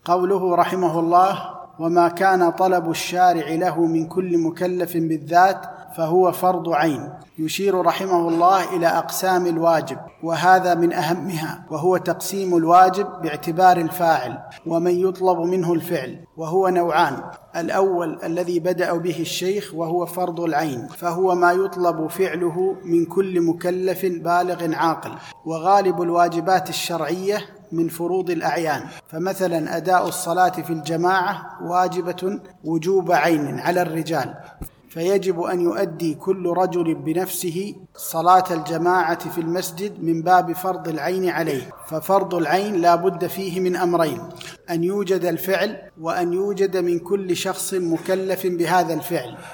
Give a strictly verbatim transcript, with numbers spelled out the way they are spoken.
قوله رحمه الله: وما كان طلب الشارع له من كل مكلف بالذات فهو فرض عين. يشير رحمه الله إلى أقسام الواجب، وهذا من أهمها، وهو تقسيم الواجب باعتبار الفاعل ومن يطلب منه الفعل، وهو نوعان: الأول الذي بدأ به الشيخ وهو فرض العين، فهو ما يطلب فعله من كل مكلف بالغ عاقل. وغالب الواجبات الشرعية من فروض الأعيان، فمثلا أداء الصلاة في الجماعة واجبة وجوب عين على الرجال، فيجب أن يؤدي كل رجل بنفسه صلاة الجماعة في المسجد من باب فرض العين عليه. ففرض العين لا بد فيه من أمرين: أن يوجد الفعل، وأن يوجد من كل شخص مكلف بهذا الفعل.